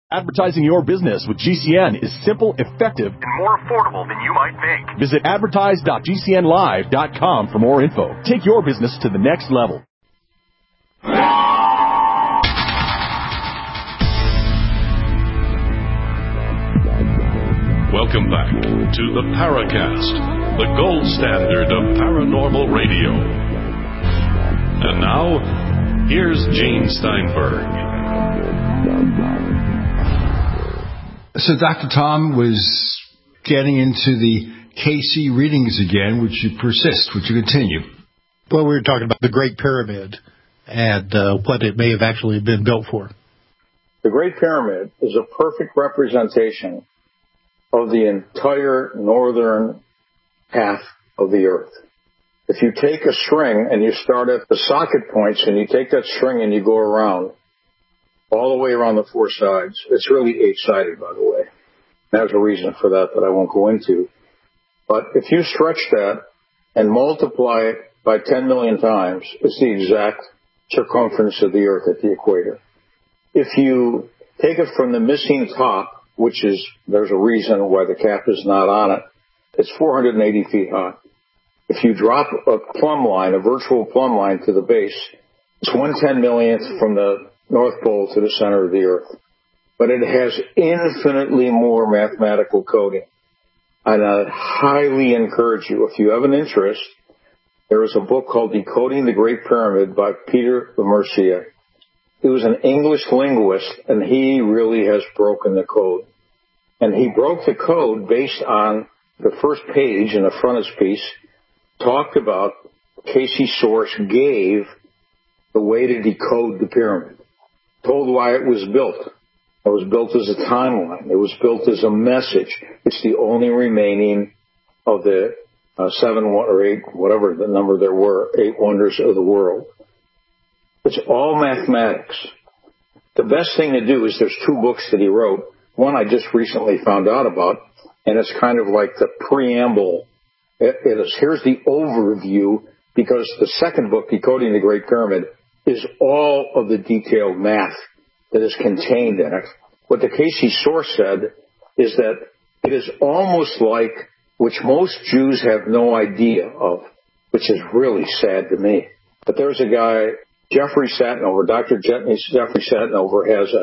Advertising your business with GCN is simple, effective, and more affordable than you might think. Visit advertise.gcnlive.com for more info. Take your business to the next level. Welcome back to the Paracast, the gold standard of paranormal radio. And now, here's Gene Steinberg. So Dr. Tom was getting into the KC readings again. Would you persist? Would you continue? Well, we were talking about the Great Pyramid and what it may have actually been built for. The Great Pyramid is a perfect representation of the entire northern half of the earth. If you take a string and you start at the socket points and you take that string and you go around, all the way around the four sides. It's really 8-sided, by the way. There's a reason for that I won't go into. But if you stretch that and multiply it by 10 million times, it's the exact circumference of the Earth at the equator. If you take it from the missing top, which is, there's a reason why the cap is not on it, it's 480 feet high. If you drop a plumb line, a virtual plumb line to the base, it's 1/10 millionth from the North Pole to the center of the Earth. But it has infinitely more mathematical coding. And I highly encourage you, if you have an interest, there is a book called Decoding the Great Pyramid by Peter Lemercier. He was an English linguist, and he really has broken the code. And he broke the code based on the first page in the frontispiece, talked about Casey Source gave the way to decode the pyramid. Told why it was built. It was built as a timeline. It was built as a message. It's the only remaining of the 7 or 8, whatever the number there were, 8 wonders of the world. It's all mathematics. The best thing to do is there's 2 books that he wrote. One I just recently found out about, and it's kind of like the preamble. Here's the overview, because the second book, Decoding the Great Pyramid, is all of the detailed math that is contained in it. What the Casey Source said is that it is almost like, which most Jews have no idea of, which is really sad to me. But there's a guy, Jeffrey Satinover, Dr. Jeffrey Satinover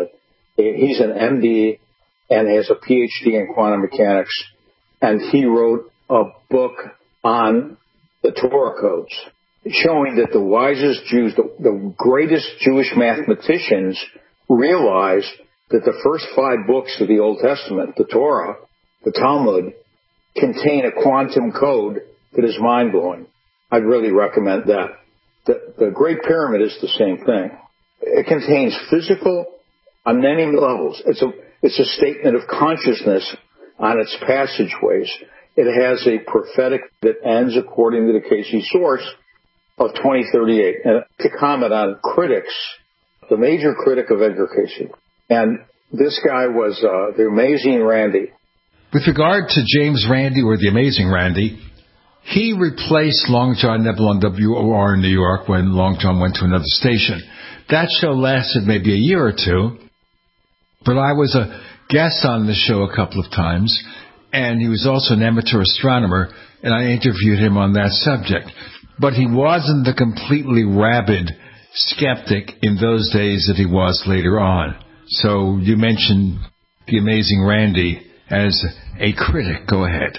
he's an MD and has a PhD in quantum mechanics, and he wrote a book on the Torah codes, showing that the wisest Jews, the greatest Jewish mathematicians, realized that the first 5 books of the Old Testament, the Torah, the Talmud, contain a quantum code that is mind-blowing. I'd really recommend that. The Great Pyramid is the same thing. It contains physical, on many levels. It's a statement of consciousness on its passageways. It has a prophetic that ends, according to the Casey Source, of 2038. And to comment on critics, the major critic of Edgar Casey, and this guy was the Amazing Randi. With regard to James Randi, or the Amazing Randi, he replaced Long John Nebel on WOR in New York when Long John went to another station. That show lasted maybe a year or 2, but I was a guest on the show a couple of times, and he was also an amateur astronomer, and I interviewed him on that subject. But he wasn't the completely rabid skeptic in those days that he was later on. So you mentioned the Amazing Randi as a critic. Go ahead.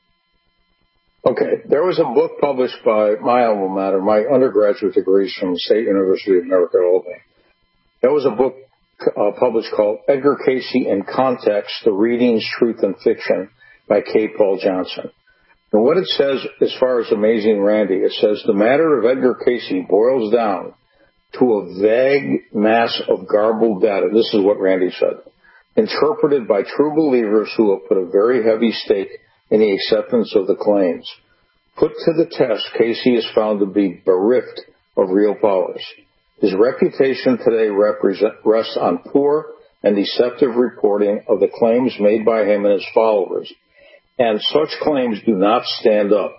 Okay. There was a book published by my alma mater, my undergraduate degrees from the State University of North Carolina. There was a book published called Edgar Casey in Context, The Readings, Truth, and Fiction by K. Paul Johnson. And what it says as far as Amazing Randi, it says the matter of Edgar Casey boils down to a vague mass of garbled data. This is what Randi said. Interpreted by true believers who have put a very heavy stake in the acceptance of the claims. Put to the test, Casey is found to be bereft of real powers. His reputation today rests on poor and deceptive reporting of the claims made by him and his followers. And such claims do not stand up.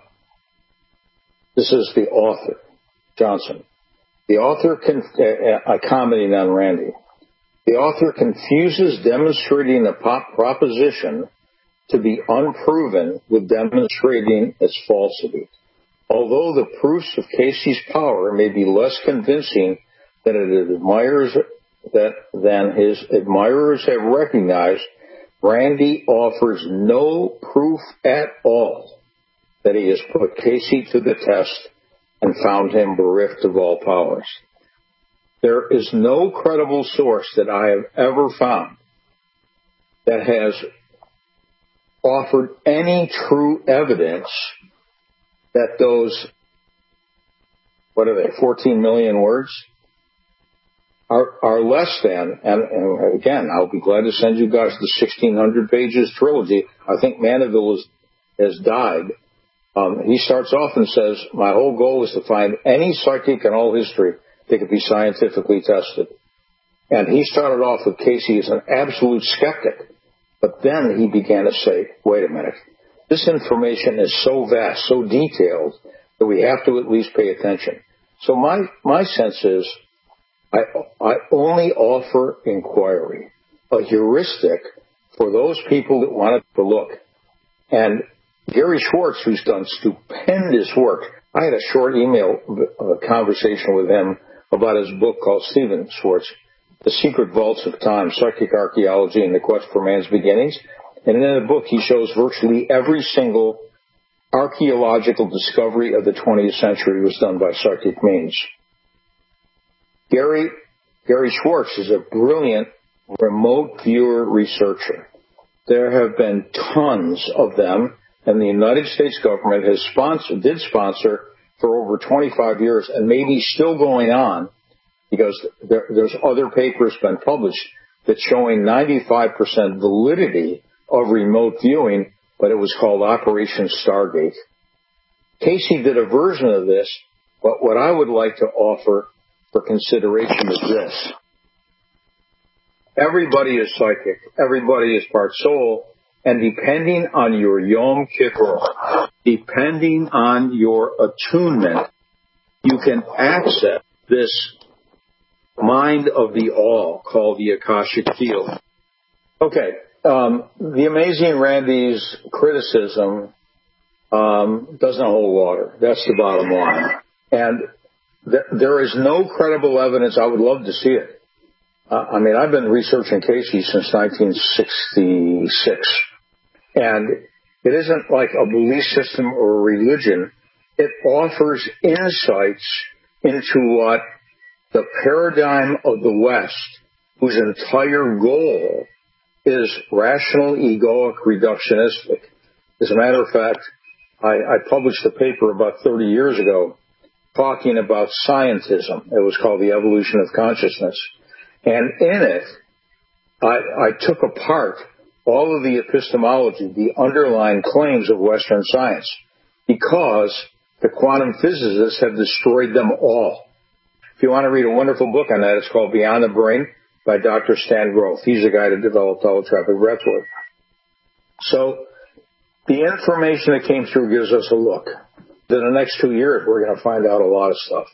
This is the author, Johnson. The author, commenting on Randi. The author confuses demonstrating a proposition to be unproven with demonstrating its falsity. Although the proofs of Casey's power may be less convincing than his admirers have recognized, Randi offers no proof at all that he has put Casey to the test and found him bereft of all powers. There is no credible source that I have ever found that has offered any true evidence that those, 14 million words, are less than, and again, I'll be glad to send you guys the 1,600 pages trilogy. I think Mandeville has died. He starts off and says, my whole goal is to find any psychic in all history that could be scientifically tested. And he started off with Casey as an absolute skeptic. But then he began to say, wait a minute, this information is so vast, so detailed, that we have to at least pay attention. So my sense is, I only offer inquiry, a heuristic for those people that want to look. And Gary Schwartz, who's done stupendous work, I had a short email conversation with him about his book called Stephen Schwartz, The Secret Vaults of Time, Psychic Archaeology and the Quest for Man's Beginnings. And in the book, he shows virtually every single archaeological discovery of the 20th century was done by psychic means. Gary Schwartz is a brilliant remote viewer researcher. There have been tons of them, and the United States government did sponsor for over 25 years, and maybe still going on, because there's other papers been published that showing 95% validity of remote viewing, but it was called Operation Stargate. Casey did a version of this, but what I would like to offer for consideration is this. Everybody is psychic. Everybody is part soul. And depending on your Yom Kippur, depending on your attunement, you can access this mind of the all called the Akashic Field. Okay, the amazing Randi's criticism doesn't hold water. That's the bottom line. And there is no credible evidence. I would love to see it. I've been researching Casey since 1966. And it isn't like a belief system or a religion. It offers insights into what the paradigm of the West, whose entire goal is rational, egoic, reductionistic. As a matter of fact, I published a paper about 30 years ago talking about scientism. It was called The Evolution of Consciousness. And in it, I took apart all of the epistemology, the underlying claims of Western science, because the quantum physicists have destroyed them all. If you want to read a wonderful book on that, it's called Beyond the Brain by Dr. Stan Groth. He's the guy that developed holotropic breathwork. So the information that came through gives us a look. In the next 2 years, we're going to find out a lot of stuff.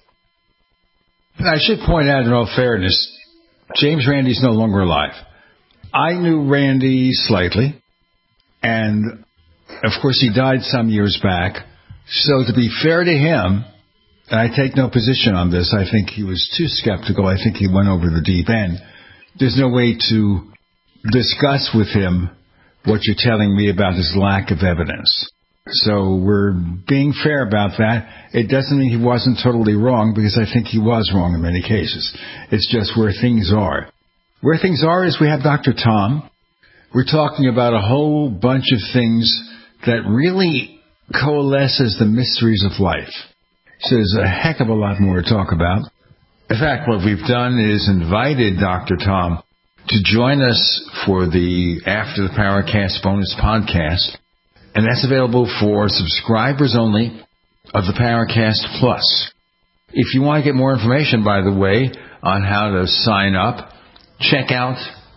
I should point out, in all fairness, James Randi's no longer alive. I knew Randi slightly, and of course he died some years back. So to be fair to him, and I take no position on this, I think he was too skeptical. I think he went over the deep end. There's no way to discuss with him what you're telling me about his lack of evidence. So we're being fair about that. It doesn't mean he wasn't totally wrong, because I think he was wrong in many cases. It's just where things are. Where things are is we have Dr. Tom. We're talking about a whole bunch of things that really coalesce as the mysteries of life. So there's a heck of a lot more to talk about. In fact, what we've done is invited Dr. Tom to join us for the After the Paracast bonus podcast. And that's available for subscribers only of the Paracast Plus. If you want to get more information, by the way, on how to sign up, check out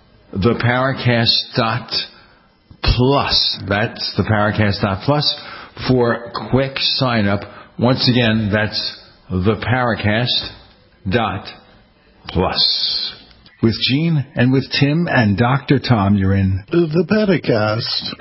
theparacast.plus. That's theparacast.plus for quick sign up. Once again, that's theparacast.plus. With Gene and with Tim and Dr. Tom, you're in The Paracast.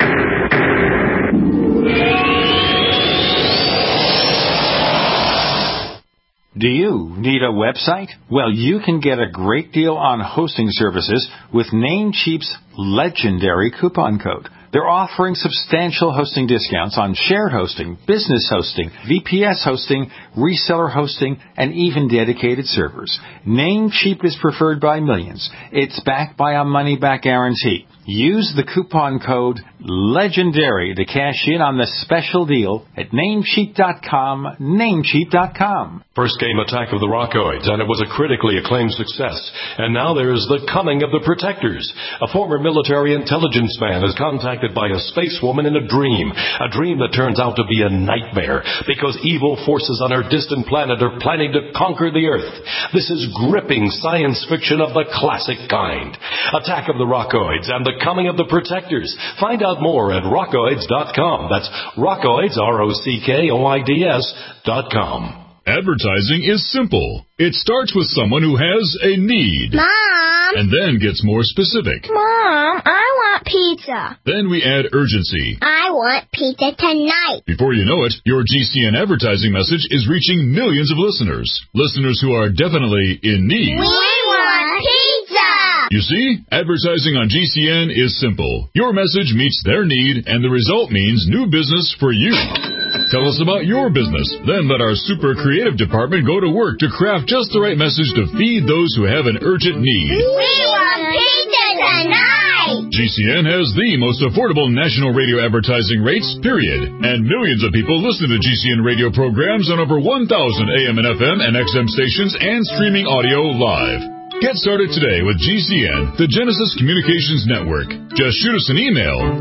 Do you need a website? Well, you can get a great deal on hosting services with Namecheap's legendary coupon code. They're offering substantial hosting discounts on shared hosting, business hosting, VPS hosting, reseller hosting, and even dedicated servers. Namecheap is preferred by millions. It's backed by a money-back guarantee. Use the coupon code LEGENDARY to cash in on the special deal at Namecheap.com, Namecheap.com. First came Attack of the Rockoids, and it was a critically acclaimed success. And now there's The Coming of the Protectors. A former military intelligence man is contacted by a space woman in a dream that turns out to be a nightmare because evil forces on her distant planet are planning to conquer the Earth. This is gripping science fiction of the classic kind. Attack of the Rockoids and The Coming of the Protectors. Find out more at rockoids.com. That's Rockoids, ROCKOIDS.com. Advertising is simple. It starts with someone who has a need. Mom! And then gets more specific. Mom, I want pizza. Then we add urgency. I want pizza tonight. Before you know it, your GCN advertising message is reaching millions of listeners. Listeners who are definitely in need. We want pizza! You see, advertising on GCN is simple. Your message meets their need, and the result means new business for you. Tell us about your business. Then let our super creative department go to work to craft just the right message to feed those who have an urgent need. We want pizza tonight! GCN has the most affordable national radio advertising rates, period. And millions of people listen to GCN radio programs on over 1,000 AM and FM and XM stations and streaming audio live. Get started today with GCN, the Genesis Communications Network. Just shoot us an email,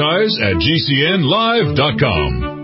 advertise@gcnlive.com.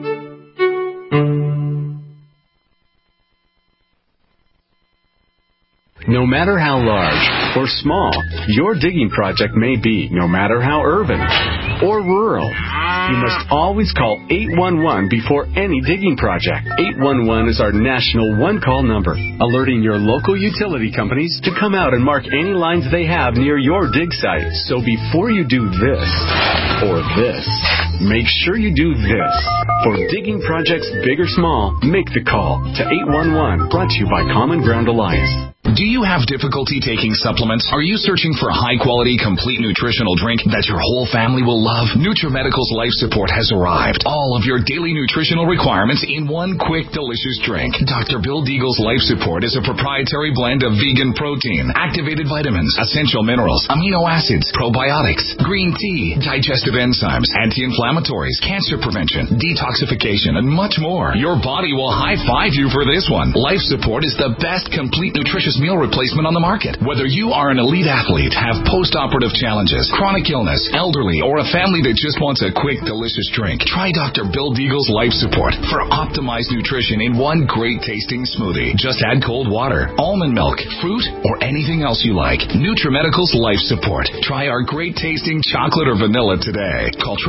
No matter how large or small your digging project may be, no matter how urban or rural, you must always call 811 before any digging project. 811 is our national one-call number, alerting your local utility companies to come out and mark any lines they have near your dig site. So before you do this or this, make sure you do this. For digging projects big or small, make the call to 811, brought to you by Common Ground Alliance. Do you have difficulty taking supplements? Are you searching for a high-quality, complete nutritional drink that your whole family will love? NutriMedical's Life Support has arrived. All of your daily nutritional requirements in one quick, delicious drink. Dr. Bill Deagle's Life Support is a proprietary blend of vegan protein, activated vitamins, essential minerals, amino acids, probiotics, green tea, digestive enzymes, anti-inflammatories, cancer prevention, detoxification, and much more. Your body will high-five you for this one. Life Support is the best complete nutritious meal replacement on the market. Whether you are an elite athlete, have post-operative challenges, chronic illness, elderly, or a family that just wants a quick, delicious drink, try Dr. Bill Deagle's Life Support for optimized nutrition in one great-tasting smoothie. Just add cold water, almond milk, fruit, or anything else you like. NutriMedical's Life Support. Try our great-tasting chocolate or vanilla today. Call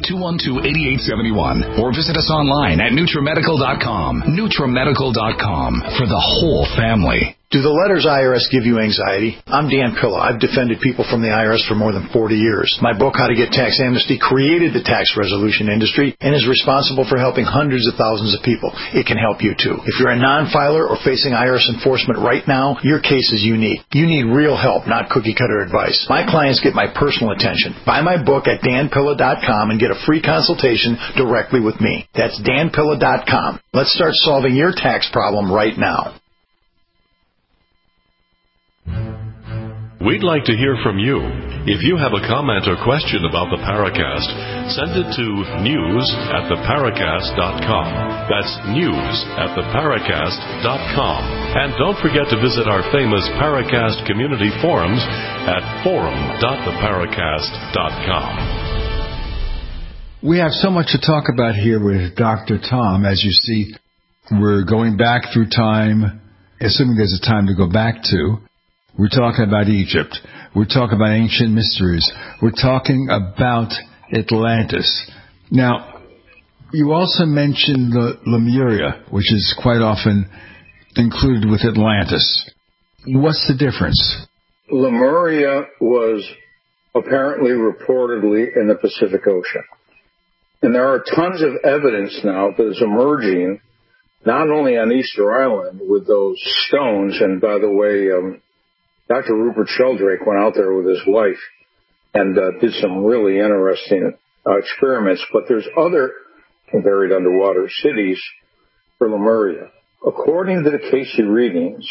888-212-8871 or visit us online at NutriMedical.com. NutriMedical.com for the whole family. Do the letters IRS give you anxiety? I'm Dan Pilla. I've defended people from the IRS for more than 40 years. My book, How to Get Tax Amnesty, created the tax resolution industry and is responsible for helping hundreds of thousands of people. It can help you, too. If you're a non-filer or facing IRS enforcement right now, your case is unique. You need real help, not cookie-cutter advice. My clients get my personal attention. Buy my book at danpilla.com and get a free consultation directly with me. That's danpilla.com. Let's start solving your tax problem right now. We'd like to hear from you. If you have a comment or question about the Paracast, send it to news@theparacast.com. That's news@theparacast.com. And don't forget to visit our famous Paracast community forums at forum.theparacast.com. We have so much to talk about here with Dr. Tom. As you see, we're going back through time, assuming there's a time to go back to. We're talking about Egypt. We're talking about ancient mysteries. We're talking about Atlantis. Now, you also mentioned Lemuria, which is quite often included with Atlantis. What's the difference? Lemuria was apparently reportedly in the Pacific Ocean. And there are tons of evidence now that is emerging, not only on Easter Island with those stones, and by the way, Dr. Rupert Sheldrake went out there with his wife and did some really interesting experiments, but there's other buried underwater cities for Lemuria. According to the Casey readings,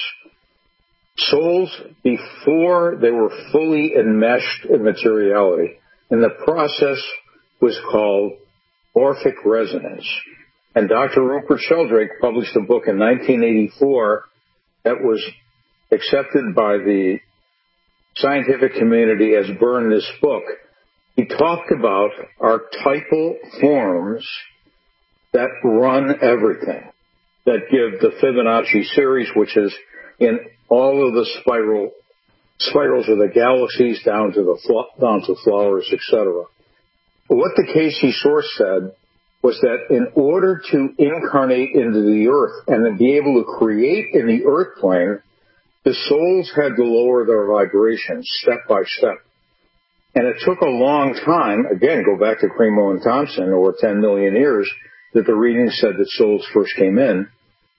souls before they were fully enmeshed in materiality, and the process was called morphic resonance. And Dr. Rupert Sheldrake published a book in 1984 that was accepted by the scientific community as Burn This Book. He talked about archetypal forms that run everything, that give the Fibonacci series, which is in all of the spirals of the galaxies down to flowers, etc. What the Casey source said was that in order to incarnate into the earth and to be able to create in the earth plane, the souls had to lower their vibrations step by step. And it took a long time, again, go back to Cremo and Thompson, over 10 million years, that the readings said that souls first came in.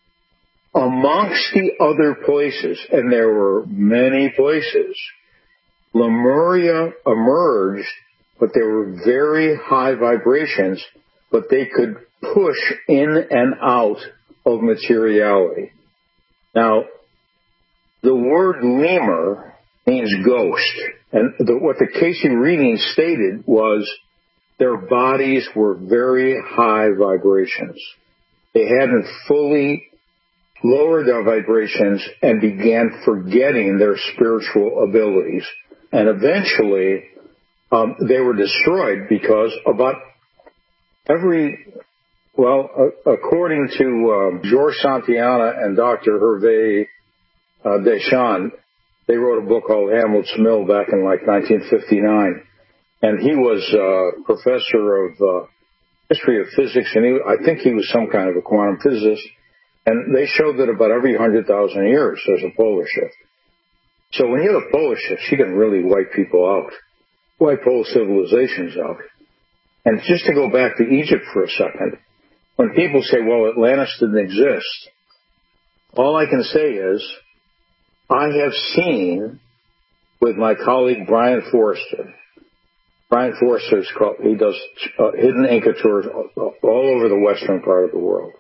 Amongst the other places, and there were many places, Lemuria emerged, but they were very high vibrations, but they could push in and out of materiality. Now, the word lemur means ghost, and what the Casey reading stated was their bodies were very high vibrations. They hadn't fully lowered their vibrations and began forgetting their spiritual abilities. And eventually, they were destroyed because about according to Georges Santayana and Dr. Hervé Deschamps, they wrote a book called Hamlet's Mill back in like 1959. And he was a professor of history of physics, and I think he was some kind of a quantum physicist. And they showed that about every 100,000 years there's a polar shift. So when you have a polar shift, you can really wipe people out, wipe whole civilizations out. And just to go back to Egypt for a second, when people say, well, Atlantis didn't exist, all I can say is I have seen with my colleague Brian Forrester. Brian Forrester, he does hidden Inca tours all over the western part of the world.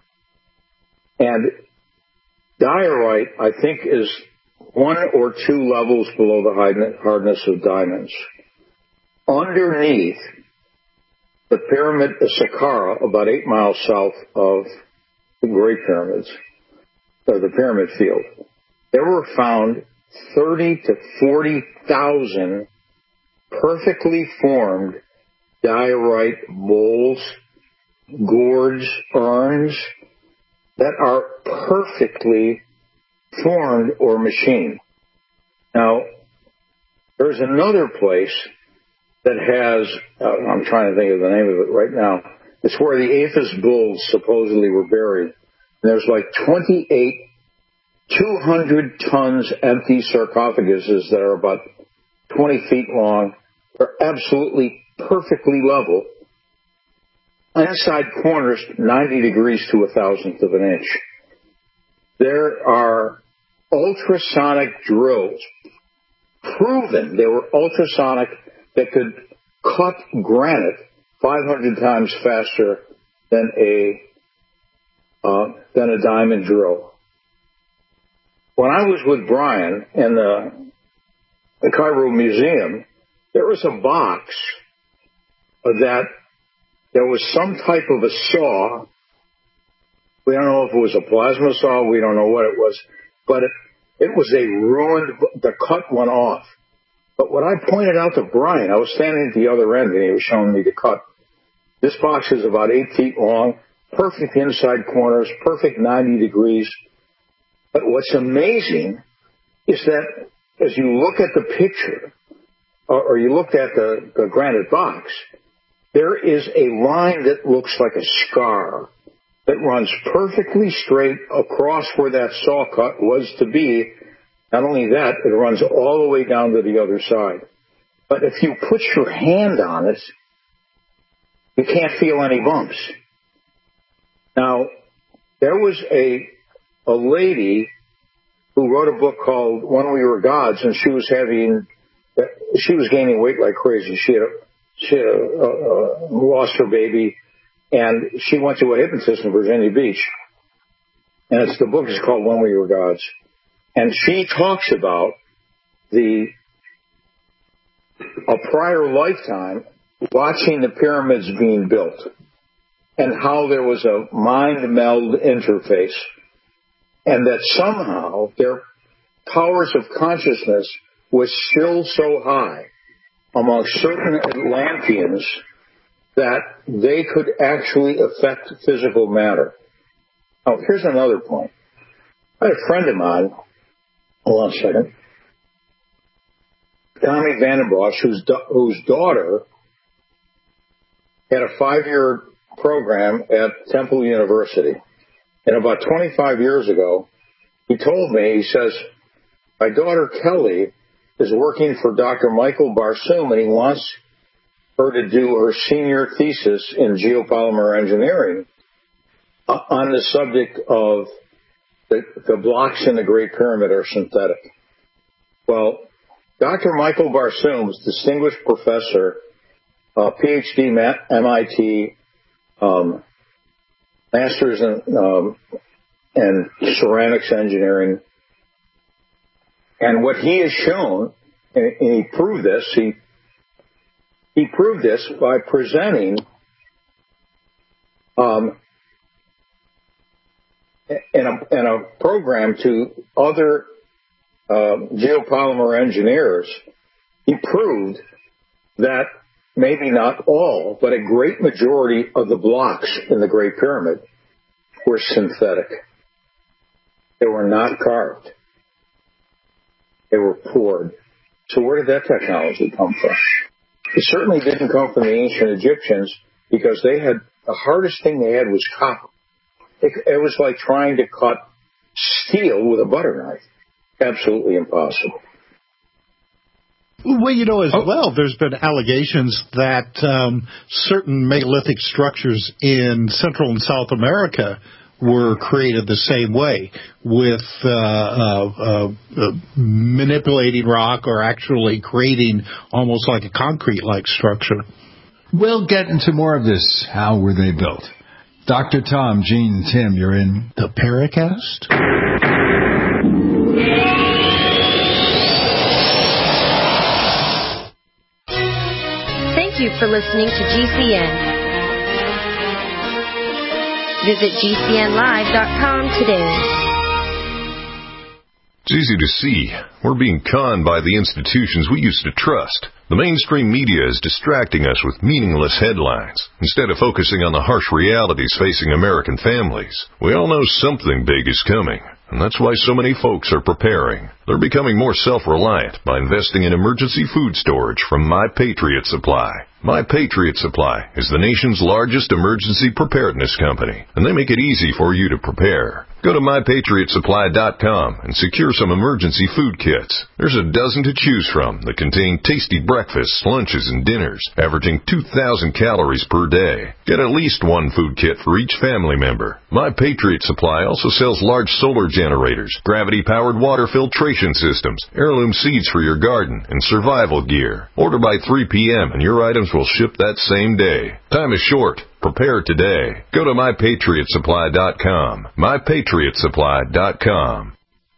And diorite, I think, is 1 or 2 levels below the hardness of diamonds. Underneath the pyramid of Saqqara, about 8 miles south of the Great Pyramids, or the Pyramid Field, there were found 30 to 40,000 perfectly formed diorite bowls, gourds, urns that are perfectly formed or machined. Now, there's another place that has, I'm trying to think of the name of it right now, it's where the Apis bulls supposedly were buried. And there's like 28 200 tons empty sarcophaguses that are about 20 feet long. They're absolutely perfectly level. Inside corners, 90 degrees to 1,000th of an inch. There are ultrasonic drills, proven they were ultrasonic, that could cut granite 500 times faster than a diamond drill. When I was with Brian in the Cairo Museum, there was a box that there was some type of a saw. We don't know if it was a plasma saw. We don't know what it was. But it was a ruined, the cut went off. But what I pointed out to Brian, I was standing at the other end and he was showing me the cut. This box is about 8 feet long, perfect inside corners, perfect 90 degrees. But what's amazing is that as you look at the picture, or you look at the granite box, there is a line that looks like a scar that runs perfectly straight across where that saw cut was to be, Not only that, it runs all the way down to the other side. But if you put your hand on it, you can't feel any bumps. Now, there was a lady who wrote a book called When We Were Gods, and she was gaining weight like crazy. She had lost her baby, and she went to a hypnotist in Virginia Beach. And the book is called When We Were Gods. And she talks about a prior lifetime watching the pyramids being built and how there was a mind meld interface, and that somehow their powers of consciousness was still so high among certain Atlanteans that they could actually affect physical matter. Now, here's another point. I had a friend of mine, hold on a second, Tommy Vandenbosch, whose daughter had a 5-year program at Temple University. And about 25 years ago, he told me, he says, my daughter Kelly is working for Dr. Michael Barsoom, and he wants her to do her senior thesis in geopolymer engineering on the subject of the blocks in the Great Pyramid are synthetic. Well, Dr. Michael Barsoom, distinguished professor, PhD at MIT, master's in ceramics engineering. And what he has shown, and he proved this, he proved this by presenting in a program to other geopolymer engineers. He proved that maybe not all, but a great majority of the blocks in the Great Pyramid were synthetic. They were not carved. They were poured. So where did that technology come from? It certainly didn't come from the ancient Egyptians, because they had, the hardest thing they had was copper. It was like trying to cut steel with a butter knife. Absolutely impossible. Well, as well, there's been allegations that certain megalithic structures in Central and South America were created the same way, with manipulating rock or actually creating almost like a concrete-like structure. We'll get into more of this. How were they built? Dr. Tom, Gene, Tim, you're in the Paracast. Thank you for listening to GCN. Visit GCNlive.com today. It's easy to see. We're being conned by the institutions we used to trust. The mainstream media is distracting us with meaningless headlines instead of focusing on the harsh realities facing American families. We all know something big is coming, and that's why so many folks are preparing. They're becoming more self-reliant by investing in emergency food storage from My Patriot Supply. My Patriot Supply is the nation's largest emergency preparedness company, and they make it easy for you to prepare. Go to MyPatriotSupply.com and secure some emergency food kits. There's a dozen to choose from that contain tasty breakfasts, lunches, and dinners, averaging 2,000 calories per day. Get at least one food kit for each family member. My Patriot Supply also sells large solar generators, gravity-powered water filtration systems, heirloom seeds for your garden, and survival gear. Order by 3 p.m. and your items will ship that same day. Time is short. Prepare today. Go to MyPatriotSupply.com. MyPatriotSupply.com.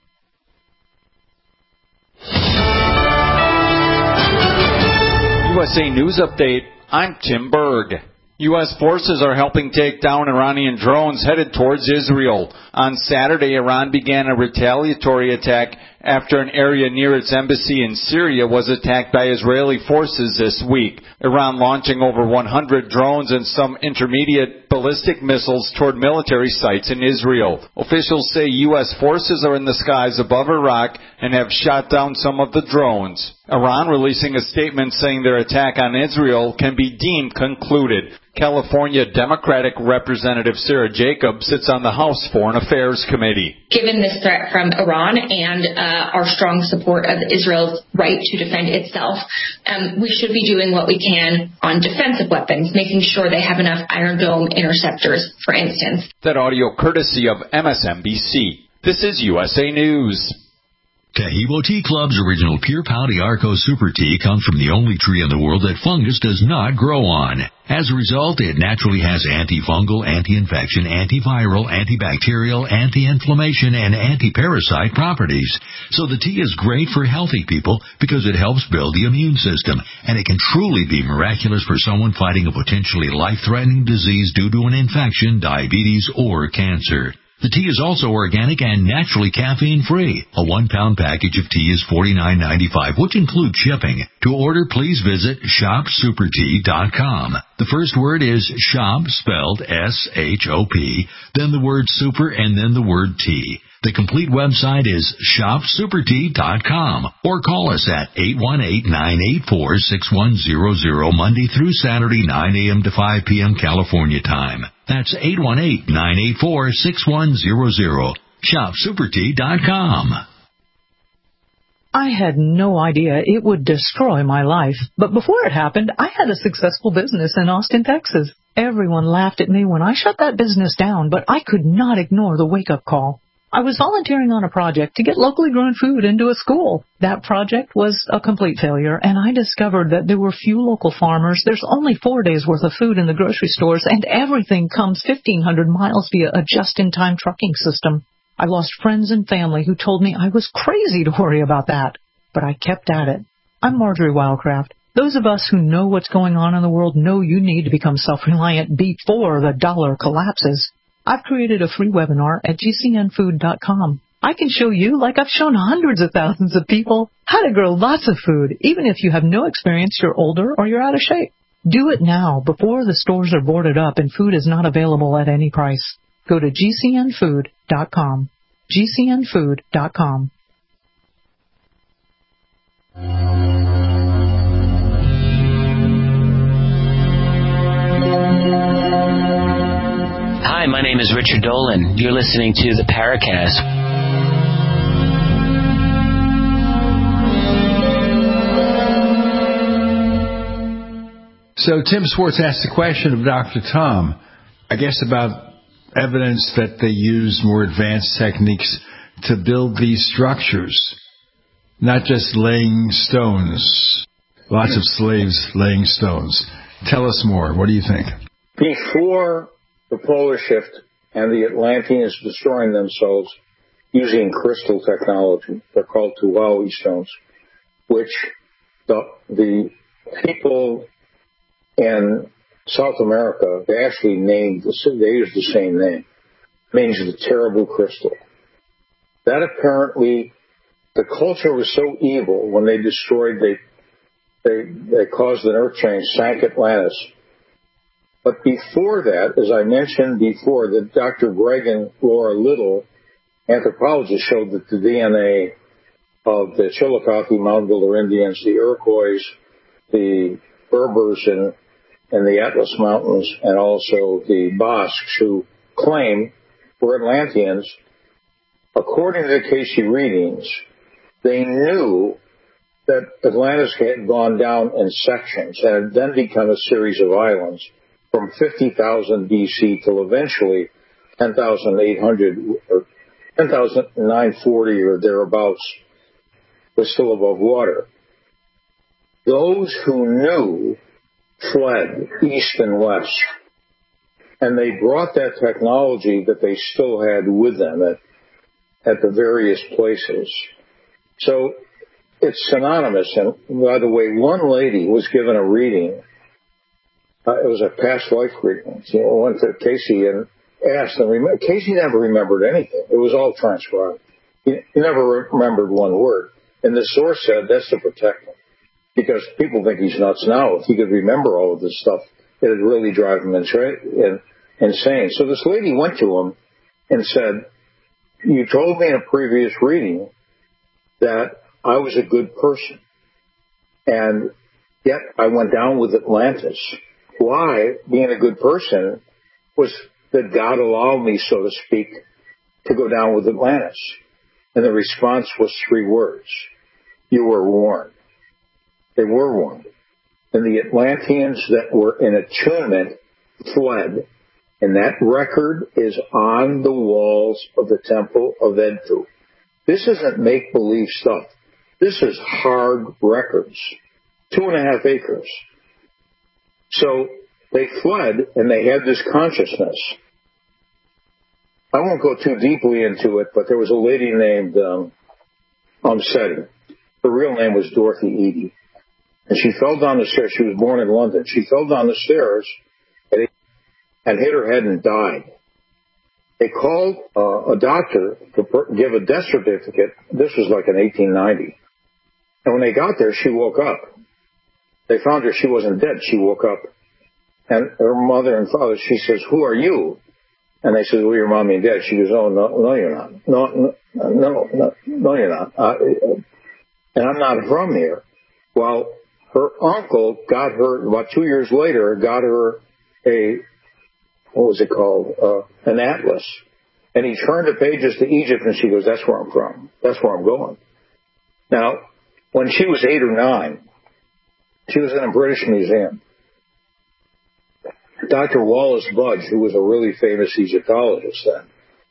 USA News Update. I'm Tim Berg. U.S. forces are helping take down Iranian drones headed towards Israel. On Saturday, Iran began a retaliatory attack after an area near its embassy in Syria was attacked by Israeli forces this week. Iran launching over 100 drones and some intermediate ballistic missiles toward military sites in Israel. Officials say U.S. forces are in the skies above Iraq and have shot down some of the drones. Iran releasing a statement saying their attack on Israel can be deemed concluded. California Democratic Representative Sarah Jacob sits on the House Foreign Affairs Committee. Given this threat from Iran and our strong support of Israel's right to defend itself, we should be doing what we can on defensive weapons, making sure they have enough Iron Dome interceptors, for instance. That audio courtesy of MSNBC. This is USA News. Tahibo Tea Club's original Pure Pouty Arco Super Tea comes from the only tree in the world that fungus does not grow on. As a result, it naturally has antifungal, anti-infection, antiviral, antibacterial, anti-inflammation, and anti-parasite properties. So the tea is great for healthy people because it helps build the immune system, and it can truly be miraculous for someone fighting a potentially life-threatening disease due to an infection, diabetes, or cancer. The tea is also organic and naturally caffeine-free. A 1-pound package of tea is $49.95, which includes shipping. To order, please visit shopsupertea.com. The first word is shop, spelled S-H-O-P, then the word super, and then the word tea. The complete website is shopsupertea.com, or call us at 818-984-6100, Monday through Saturday, 9 a.m. to 5 p.m. California time. That's 818-984-6100. shopsupertea.com. I had no idea it would destroy my life, but before it happened, I had a successful business in Austin, Texas. Everyone laughed at me when I shut that business down, but I could not ignore the wake-up call. I was volunteering on a project to get locally grown food into a school. That project was a complete failure, and I discovered that there were few local farmers. There's only 4 days' worth of food in the grocery stores, and everything comes 1,500 miles via a just-in-time trucking system. I lost friends and family who told me I was crazy to worry about that, but I kept at it. I'm Marjorie Wildcraft. Those of us who know what's going on in the world know you need to become self-reliant before the dollar collapses. I've created a free webinar at gcnfood.com. I can show you, like I've shown hundreds of thousands of people, how to grow lots of food, even if you have no experience, you're older, or you're out of shape. Do it now, before the stores are boarded up and food is not available at any price. Go to gcnfood.com. gcnfood.com. Hi, my name is Richard Dolan. You're listening to the Paracast. So Tim Swartz asked the question of Dr. Tom, I guess about evidence that they use more advanced techniques to build these structures, not just laying stones. Lots of slaves laying stones. Tell us more. What do you think? Before the polar shift and the Atlanteans destroying themselves using crystal technology, they're called Tuaui stones, which the people in South America, they actually named, they used the same name. It means the terrible crystal. That apparently, the culture was so evil when they destroyed, they caused an earth change, sank Atlantis. But before that, as I mentioned before, that Dr. Greg and Laura Little, anthropologists, showed that the DNA of the Chillicothe Mound Builder Indians, the Iroquois, the Berbers in the Atlas Mountains, and also the Basques, who claim were Atlanteans, according to the Casey readings, they knew that Atlantis had gone down in sections and had then become a series of islands from 50,000 BC till eventually 10,800 or 10,940 or thereabouts was still above water. Those who knew fled east and west, and they brought that technology that they still had with them at the various places. So it's synonymous. And by the way, one lady was given a reading. It was a past life reading. She went to Casey and asked, and Casey never remembered anything. It was all transcribed. He never remembered one word. And the source said that's to protect him, because people think he's nuts now. If he could remember all of this stuff, it would really drive him insane. So this lady went to him and said, you told me in a previous reading that I was a good person, and yet I went down with Atlantis. why being a good person was that God allowed me, so to speak, to go down with Atlantis. And the response was 3 words. You were warned. They were warned. And the Atlanteans that were in attunement fled. And that record is on the walls of the Temple of Edfu. This isn't make-believe stuff. This is hard records. 2.5 acres. So they fled, and they had this consciousness. I won't go too deeply into it, but there was a lady named Seti. Her real name was Dorothy Eady. And she fell down the stairs. She was born in London. She fell down the stairs and hit her head and died. They called a doctor to give a death certificate. This was like in 1890. And when they got there, she woke up. They found her. She wasn't dead. She woke up. And her mother and father, she says, who are you? And they said, well, your mommy and dad. She goes, oh, no, you're not. No, you're not. And I'm not from here. Well, her uncle got her, about 2 years later, got her an atlas. And he turned the pages to Egypt, and she goes, that's where I'm from. That's where I'm going. Now, when she was 8 or 9, she was in a British museum. Dr. Wallace Budge, who was a really famous Egyptologist then,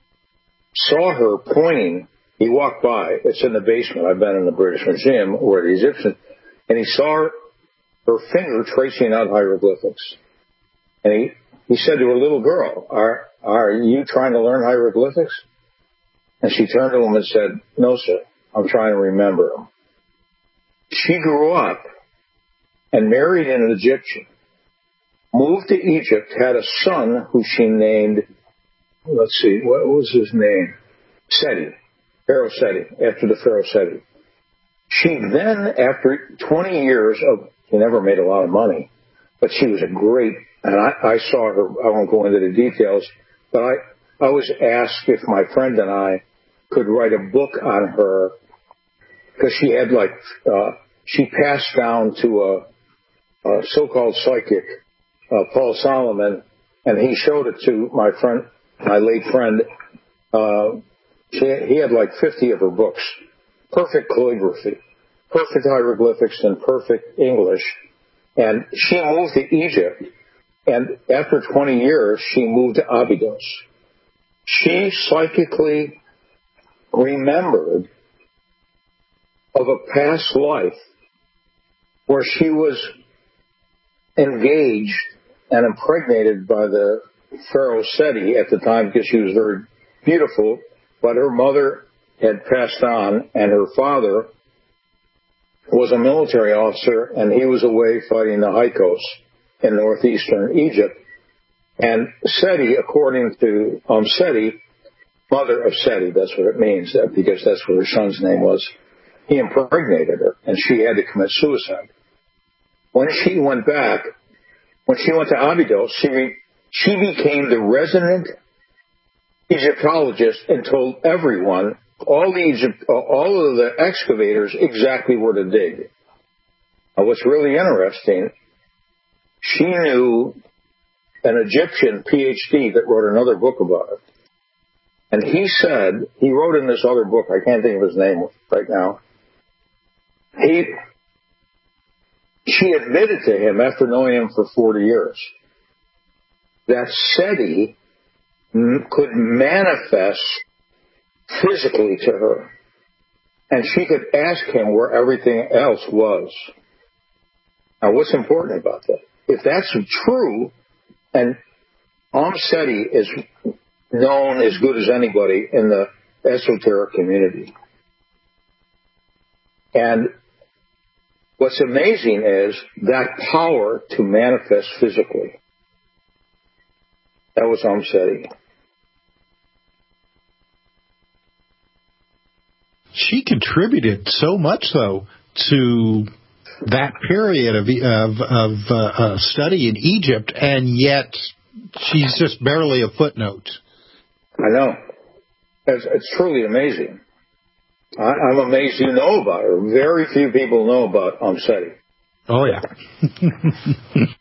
saw her pointing. He walked by. It's in the basement. I've been in the British Museum where the Egyptians, and he saw her finger tracing out hieroglyphics. And he said to her, little girl, are you trying to learn hieroglyphics? And she turned to him and said, no, sir, I'm trying to remember them. She grew up and married an Egyptian, moved to Egypt, had a son who she named, let's see, what was his name? Seti, Pharaoh Seti, after the Pharaoh Seti. She then, after 20 years she never made a lot of money, but she was a great, and I saw her, I won't go into the details, but I was asked if my friend and I could write a book on her, because she had she passed down to a so-called psychic, Paul Solomon, and he showed it to my friend, my late friend. He had 50 of her books. Perfect calligraphy, perfect hieroglyphics, and perfect English. And she moved to Egypt, and after 20 years, she moved to Abydos. She psychically remembered of a past life where she was engaged and impregnated by the Pharaoh Seti at the time, because she was very beautiful, but her mother had passed on, and her father was a military officer, and he was away fighting the Hyksos in northeastern Egypt. And Seti, according to Seti, mother of Seti, that's what it means, because that's what her son's name was, he impregnated her, and she had to commit suicide. When she went back, when she went to Abydos, she became the resident Egyptologist and told everyone, all of the excavators, exactly where to dig. Now, what's really interesting, she knew an Egyptian PhD that wrote another book about it. And he said, he wrote in this other book, I can't think of his name right now, she admitted to him, after knowing him for 40 years, that Seti could manifest physically to her, and she could ask him where everything else was. Now, what's important about that? If that's true, and Seti is known as good as anybody in the esoteric community, and what's amazing is that power to manifest physically. That was Seti. She contributed so much, though, to that period of study in Egypt, and yet she's just barely a footnote. I know. It's truly amazing. I'm amazed you know about her. Very few people know about Seti. Oh, yeah.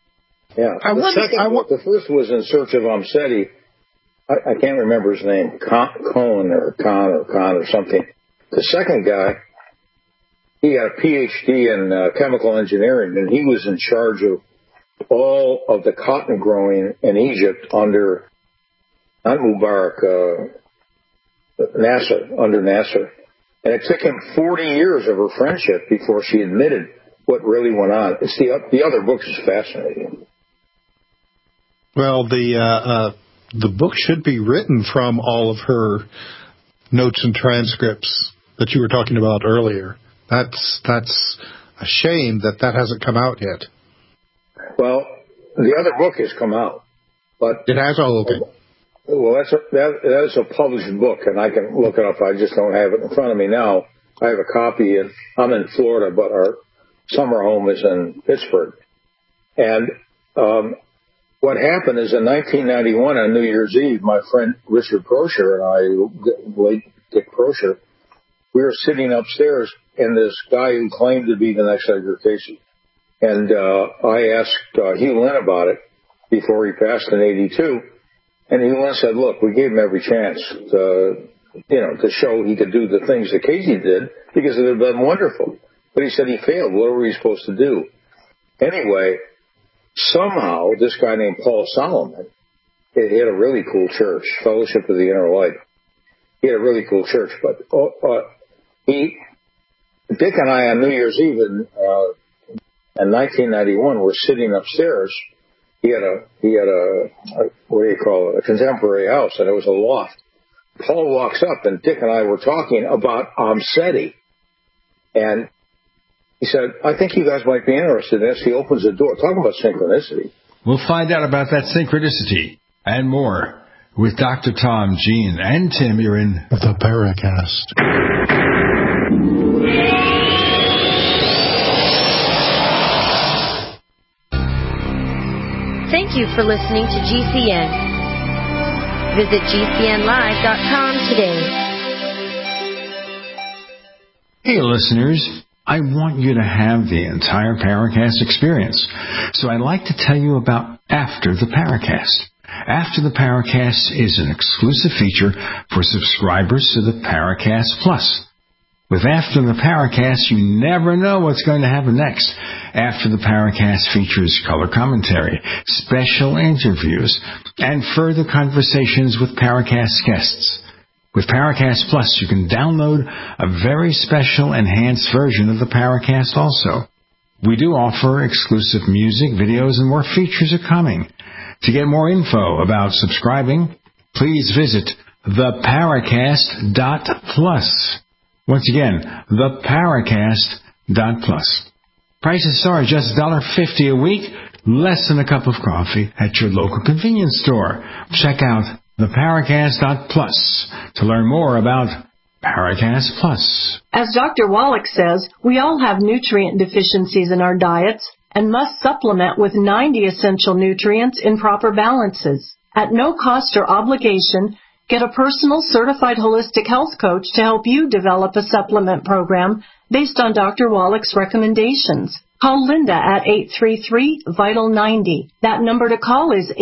Yeah. The first was In Search of Amseti. I can't remember his name. Khan or something. The second guy, he had a PhD in chemical engineering, and he was in charge of all of the cotton growing in Egypt under, not Mubarak, under Nasser. And it took him 40 years of her friendship before she admitted what really went on. It's the other book is fascinating. Well, the book should be written from all of her notes and transcripts that you were talking about earlier. That's a shame that hasn't come out yet. Well, the other book has come out, but it has. Oh, okay. Well, that is a published book, and I can look it up. I just don't have it in front of me now. I have a copy, and I'm in Florida, but our summer home is in Pittsburgh. And what happened is in 1991 on New Year's Eve, my friend Richard Prosher and I, late Dick Prosher, we were sitting upstairs, and this guy who claimed to be the next Edgar Cayce. And I asked Hugh Lynn about it before he passed in 82. And Hugh Lynn said, look, we gave him every chance to show he could do the things that Cayce did because it would have been wonderful. But he said he failed. What were we supposed to do? Anyway, somehow this guy named Paul Solomon, he had a really cool church, Fellowship of the Inner Light. He had a really cool church, but Dick and I on New Year's Eve in 1991 were sitting upstairs. He had a what do you call it, a contemporary house, and it was a loft. Paul walks up, and Dick and I were talking about Amseti, and he said, I think you guys might be interested in this. He opens the door. Talk about synchronicity. We'll find out about that synchronicity and more with Dr. Tom, Gene, and Tim. You're in the Paracast. Thank you for listening to GCN. Visit GCNlive.com today. Hey, listeners. I want you to have the entire Paracast experience. So I'd like to tell you about After the Paracast. After the Paracast is an exclusive feature for subscribers to the Paracast Plus. With After the Paracast, you never know what's going to happen next. After the Paracast features color commentary, special interviews, and further conversations with Paracast guests. With Paracast Plus, you can download a very special enhanced version of the Paracast also. We do offer exclusive music, videos, and more features are coming. To get more info about subscribing, please visit theparacast.plus. Once again, theparacast.plus. Prices are just $1.50 a week, less than a cup of coffee at your local convenience store. Check out theparacast.plus to learn more about Paracast Plus. As Dr. Wallach says, we all have nutrient deficiencies in our diets and must supplement with 90 essential nutrients in proper balances. At no cost or obligation, get a personal certified holistic health coach to help you develop a supplement program based on Dr. Wallach's recommendations. Call Linda at 833-VITAL-90. That number to call is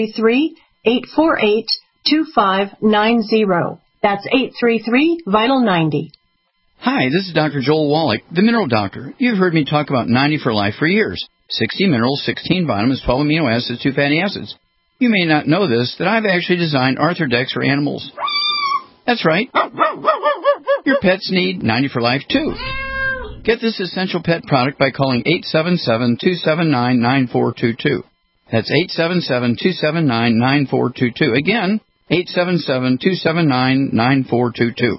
833-848-2590. That's 833-VITAL-90. Hi, this is Dr. Joel Wallach, the Mineral Doctor. You've heard me talk about 90 for Life for years. 60 minerals, 16 vitamins, 12 amino acids, 2 fatty acids. You may not know this, that I've actually designed Arthrodex for animals. That's right. Your pets need 90 for Life, too. Get this essential pet product by calling 877-279-9422. That's 877-279-9422. Again, 877-279-9422.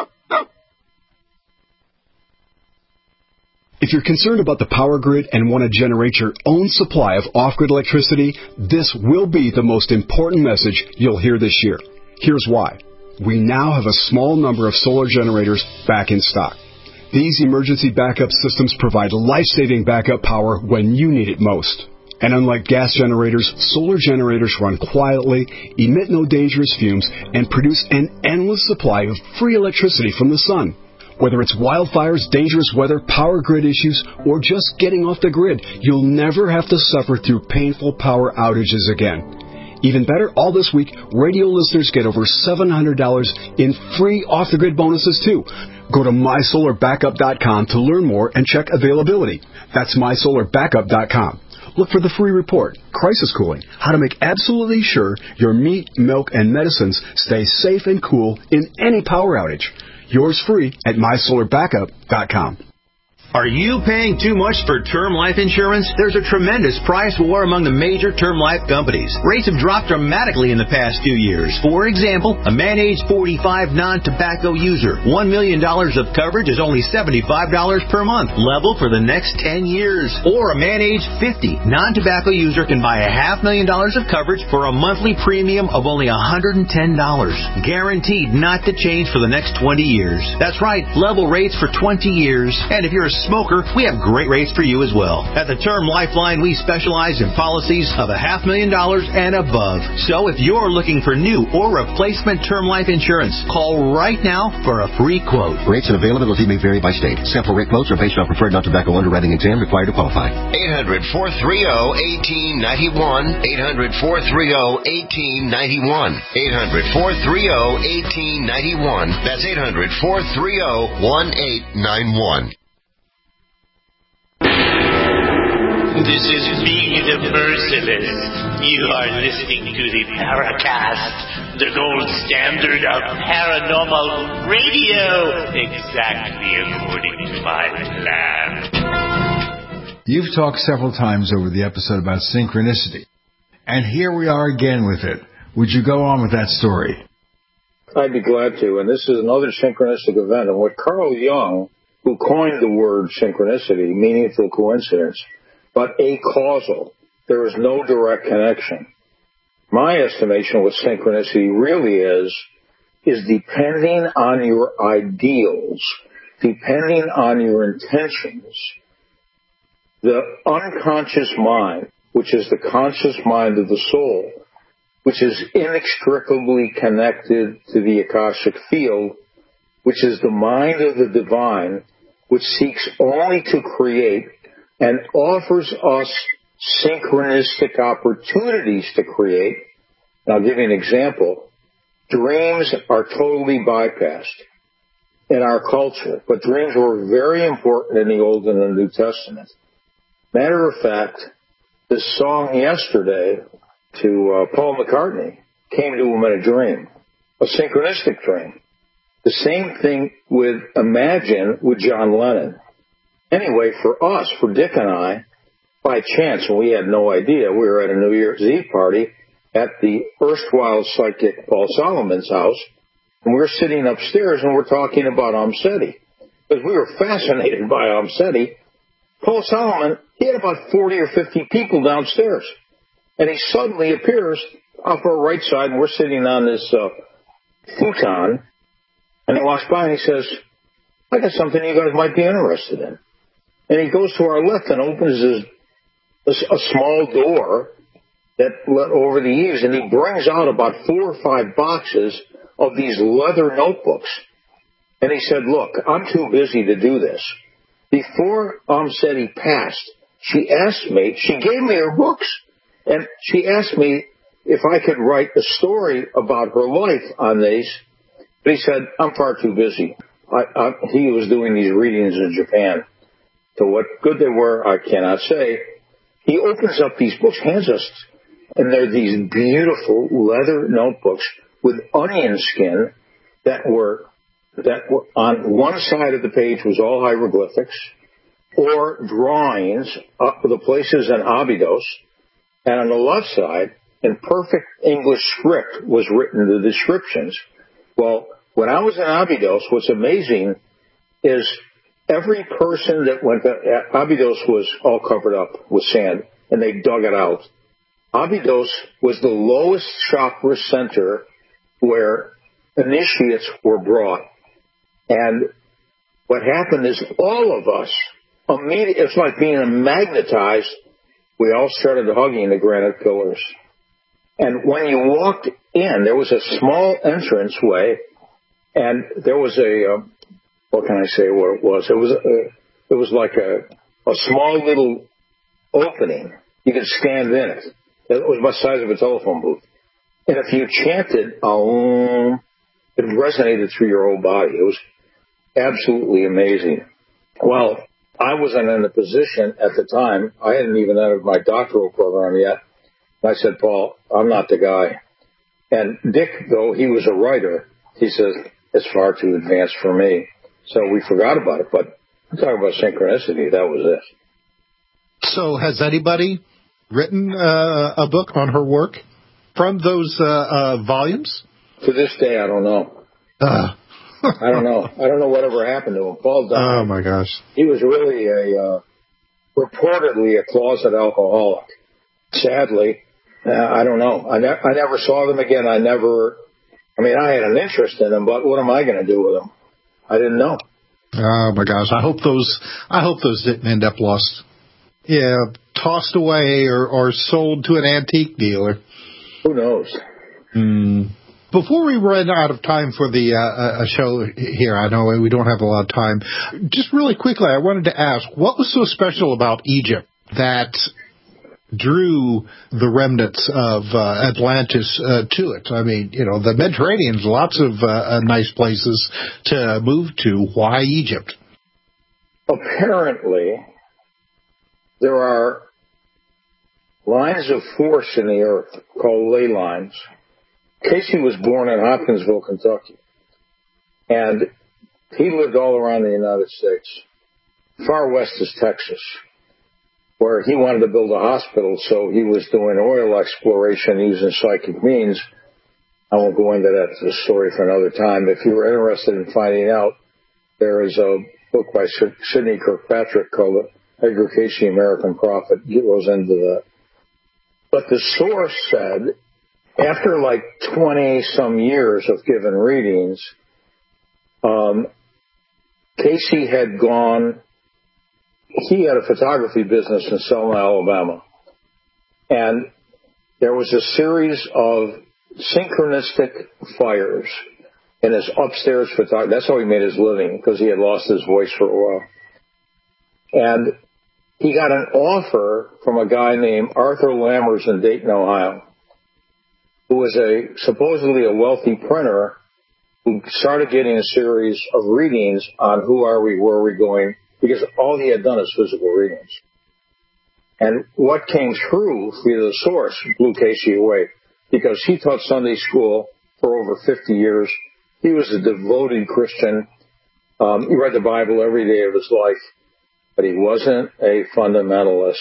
If you're concerned about the power grid and want to generate your own supply of off-grid electricity, this will be the most important message you'll hear this year. Here's why. We now have a small number of solar generators back in stock. These emergency backup systems provide life-saving backup power when you need it most. And unlike gas generators, solar generators run quietly, emit no dangerous fumes, and produce an endless supply of free electricity from the sun. Whether it's wildfires, dangerous weather, power grid issues, or just getting off the grid, you'll never have to suffer through painful power outages again. Even better, all this week, radio listeners get over $700 in free off-the-grid bonuses, too. Go to MySolarBackup.com to learn more and check availability. That's MySolarBackup.com. Look for the free report, Crisis Cooling, how to make absolutely sure your meat, milk, and medicines stay safe and cool in any power outage. Yours free at MySolarBackup.com. Are you paying too much for term life insurance? There's a tremendous price war among the major term life companies. Rates have dropped dramatically in the past few years. For example, a man age 45 non-tobacco user, $1 million of coverage is only $75 per month, level for the next 10 years. Or a man age 50 non-tobacco user can buy $500,000 of coverage for a monthly premium of only $110, guaranteed not to change for the next 20 years. That's right, level rates for 20 years. And if you're a smoker, we have great rates for you as well. At the Term Lifeline, we specialize in policies of $500,000 and above. So if you're looking for new or replacement term life insurance, call right now for a free quote. Rates and availability may vary by state. Sample rate quotes are based on preferred non-tobacco underwriting exam required to qualify. 800-430-1891. 800-430-1891. 800-430-1891. That's 800-430-1891. This is me, the Merciless. You are listening to the Paracast, the gold standard of paranormal radio, exactly according to my plan. You've talked several times over the episode about synchronicity, and here we are again with it. Would you go on with that story? I'd be glad to, and this is another synchronistic event. And what Carl Jung, who coined the word synchronicity, meaningful coincidence, but acausal. There is no direct connection. My estimation of what synchronicity really is depending on your ideals, depending on your intentions. The unconscious mind, which is the conscious mind of the soul, which is inextricably connected to the Akashic field, which is the mind of the divine, which seeks only to create and offers us synchronistic opportunities to create. And I'll give you an example. Dreams are totally bypassed in our culture, but dreams were very important in the Old and the New Testament. Matter of fact, this song Yesterday to Paul McCartney came to him in a dream, a synchronistic dream. The same thing with Imagine with John Lennon. Anyway, for us, for Dick and I, by chance, and we had no idea, we were at a New Year's Eve party at the erstwhile psychic Paul Solomon's house, and we were sitting upstairs and we're talking about Seti. Because we were fascinated by Seti. Paul Solomon, he had about 40 or 50 people downstairs. And he suddenly appears off our right side, and we're sitting on this futon, and he walks by and he says, I got something you guys might be interested in. And he goes to our left and opens a small door that let over the eaves, and he brings out about 4 or 5 boxes of these leather notebooks. And he said, look, I'm too busy to do this. Before Seti passed, she gave me her books, and she asked me if I could write a story about her life on these. But he said, I'm far too busy. He was doing these readings in Japan. To what good they were, I cannot say. He opens up these books, hands us, and they're these beautiful leather notebooks with onion skin that were on one side of the page was all hieroglyphics or drawings of the places in Abydos, and on the left side, in perfect English script, was written the descriptions. Well, when I was in Abydos, what's amazing is every person that went to Abydos was all covered up with sand, and they dug it out. Abydos was the lowest chakra center where initiates were brought. And what happened is all of us, immediately, it's like being magnetized. We all started hugging the granite pillars. And when you walked in, there was a small entranceway, and there was what can I say what it was? It was like a small little opening. You could stand in it. It was the size of a telephone booth. And if you chanted, it resonated through your whole body. It was absolutely amazing. Well, I wasn't in a position at the time. I hadn't even entered my doctoral program yet. I said, Paul, I'm not the guy. And Dick, though he was a writer, he says, it's far too advanced for me. So we forgot about it. But I'm talking about synchronicity. That was it. So has anybody written a book on her work from those volumes? To this day, I don't know. I don't know. I don't know whatever happened to him. Paul died. Oh, my gosh. He was really reportedly a closet alcoholic. Sadly, I don't know. I never saw them again. I had an interest in them, but what am I going to do with them? I didn't know. Oh, my gosh. I hope those didn't end up lost. Yeah, tossed away or sold to an antique dealer. Who knows? Before we run out of time for the show here, I know we don't have a lot of time. Just really quickly, I wanted to ask, what was so special about Egypt that drew the remnants of Atlantis to it? I mean, the Mediterranean's lots of nice places to move to. Why Egypt? Apparently, there are lines of force in the earth called ley lines. Casey was born in Hopkinsville, Kentucky, and he lived all around the United States. Far west is Texas, where he wanted to build a hospital, so he was doing oil exploration using psychic means. I won't go into that story for another time. If you're interested in finding out, there is a book by Sidney Kirkpatrick called Edgar Casey, American Prophet. He goes into that. But the source said, after like 20-some years of giving readings, Casey had gone, he had a photography business in Selma, Alabama. And there was a series of synchronistic fires in his upstairs photography. That's how he made his living, because he had lost his voice for a while. And he got an offer from a guy named Arthur Lammers in Dayton, Ohio, who was supposedly a wealthy printer who started getting a series of readings on who are we, where are we going, because all he had done is physical readings. And what came through via the source blew Casey away, because he taught Sunday school for over 50 years. He was a devoted Christian. He read the Bible every day of his life, but he wasn't a fundamentalist.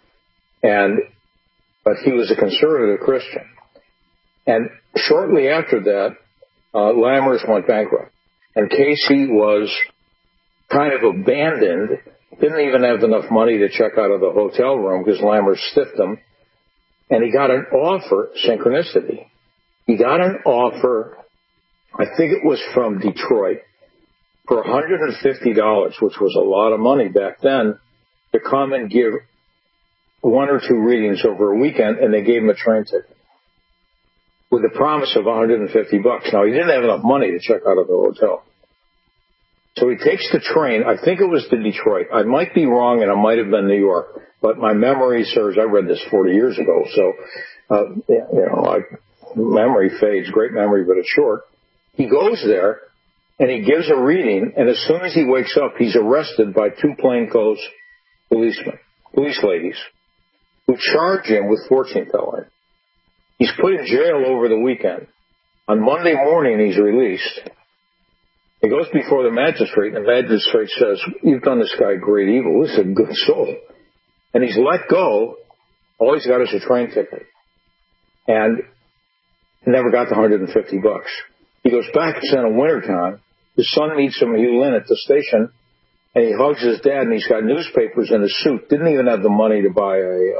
But he was a conservative Christian. And shortly after that, Lammers went bankrupt. And Casey was kind of abandoned, didn't even have enough money to check out of the hotel room because Lammers stiffed him. And he got an offer, synchronicity. He got an offer, I think it was from Detroit, for $150, which was a lot of money back then, to come and give one or two readings over a weekend, and they gave him a train ticket with the promise of $150. Now, he didn't have enough money to check out of the hotel. So he takes the train. I think it was to Detroit. I might be wrong, and it might have been New York, but my memory serves. I read this 40 years ago, so memory fades. Great memory, but it's short. He goes there, and he gives a reading, and as soon as he wakes up, he's arrested by two plainclothes police ladies, who charge him with fortune telling. He's put in jail over the weekend. On Monday morning, he's released. He goes before the magistrate, and the magistrate says, "You've done this guy great evil. This is a good soul." And he's let go. All he's got is a train ticket. And never got the $150. He goes back, it's in the wintertime. His son meets him, Hugh Lynn, at the station, and he hugs his dad, and he's got newspapers in his suit. Didn't even have the money to buy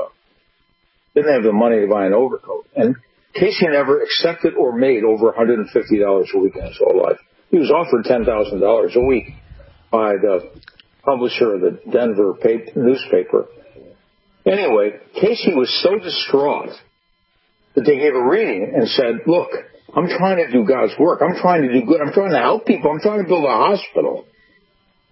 an overcoat. And Casey never accepted or made over $150 a week in his whole life. He was offered $10,000 a week by the publisher of the Denver newspaper. Anyway, Casey was so distraught that they gave a reading and said, "Look, I'm trying to do God's work. I'm trying to do good. I'm trying to help people. I'm trying to build a hospital.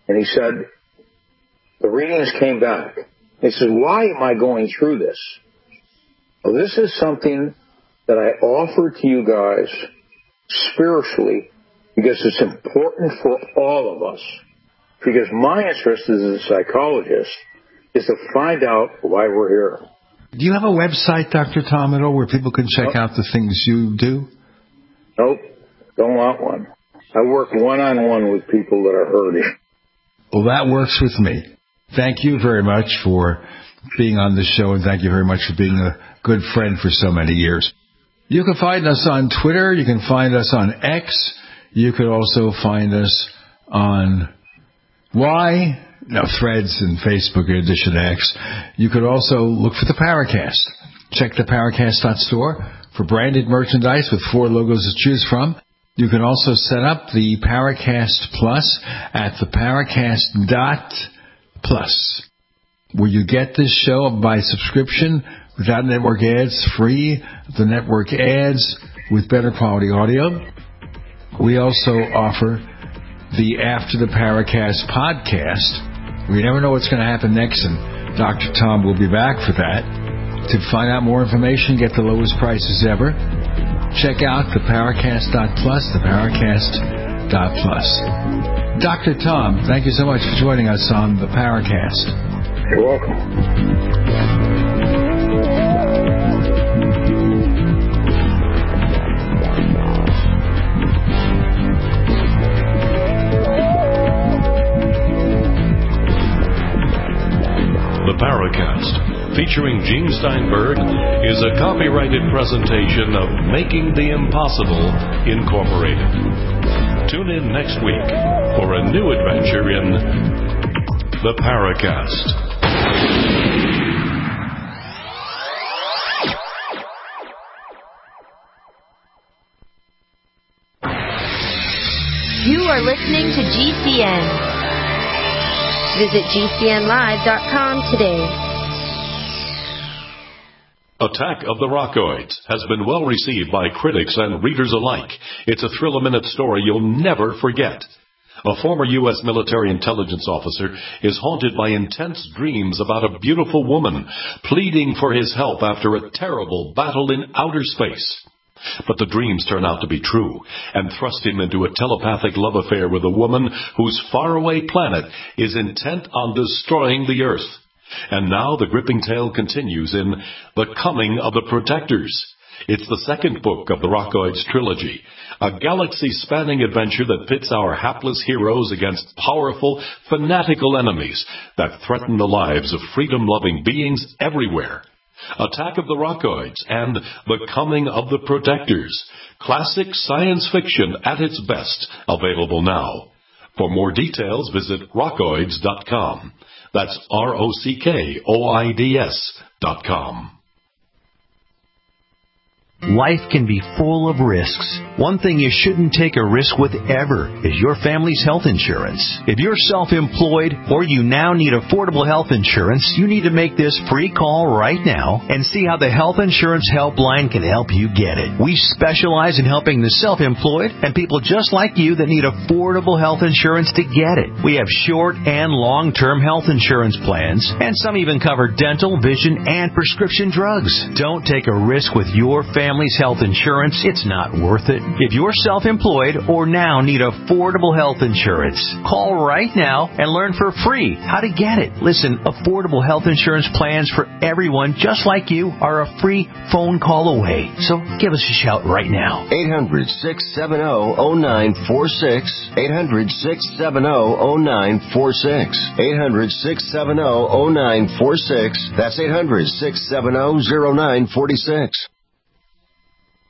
And he said, the readings came back. He said, why am I going through this? Well, this is something that I offer to you guys spiritually because it's important for all of us. Because my interest as a psychologist is to find out why we're here. Do you have a website, Dr. Tom, at all, where people can check out the things you do? Nope, don't want one. I work one-on-one with people that are hurting. Well, that works with me. Thank you very much for being on the show, and thank you very much for being a good friend for so many years. You can find us on Twitter. You can find us on X. You could also find us on Threads and Facebook in addition to X. You could also look for the Paracast. Check the Paracast.store for branded merchandise with 4 logos to choose from. You can also set up the Paracast Plus at the Paracast.plus, where you get this show by subscription without network ads, free the network ads with better quality audio. We also offer the After the Paracast podcast. We never know what's going to happen next, and Dr. Tom will be back for that. To find out more information, get the lowest prices ever, check out the Paracast.plus, the Paracast.plus. Dr. Tom, thank you so much for joining us on the Paracast. You're welcome. The Paracast, featuring Gene Steinberg, is a copyrighted presentation of Making the Impossible, Incorporated. Tune in next week for a new adventure in The Paracast. You are listening to GCN. Visit GCNlive.com today. Attack of the Rockoids has been well received by critics and readers alike. It's a thrill-a-minute story you'll never forget. A former U.S. military intelligence officer is haunted by intense dreams about a beautiful woman pleading for his help after a terrible battle in outer space. But the dreams turn out to be true and thrust him into a telepathic love affair with a woman whose faraway planet is intent on destroying the Earth. And now the gripping tale continues in The Coming of the Protectors. It's the second book of the Rockoids trilogy, a galaxy-spanning adventure that pits our hapless heroes against powerful, fanatical enemies that threaten the lives of freedom-loving beings everywhere. Attack of the Rockoids and The Coming of the Protectors. Classic science fiction at its best. Available now. For more details, visit rockoids.com. That's ROCKOIDS.com. Life can be full of risks. One thing you shouldn't take a risk with ever is your family's health insurance. If you're self-employed or you now need affordable health insurance, you need to make this free call right now and see how the Health Insurance Helpline can help you get it. We specialize in helping the self-employed and people just like you that need affordable health insurance to get it. We have short and long-term health insurance plans, and some even cover dental, vision, and prescription drugs. Don't take a risk with your family's health insurance. It's not worth it. If you're self-employed or now need affordable health insurance, call right now and learn for free how to get it. Listen, affordable health insurance plans for everyone just like you are a free phone call away. So give us a shout right now. 800-670-0946. 800-670-0946. 800-670-0946. That's 800-670-0946.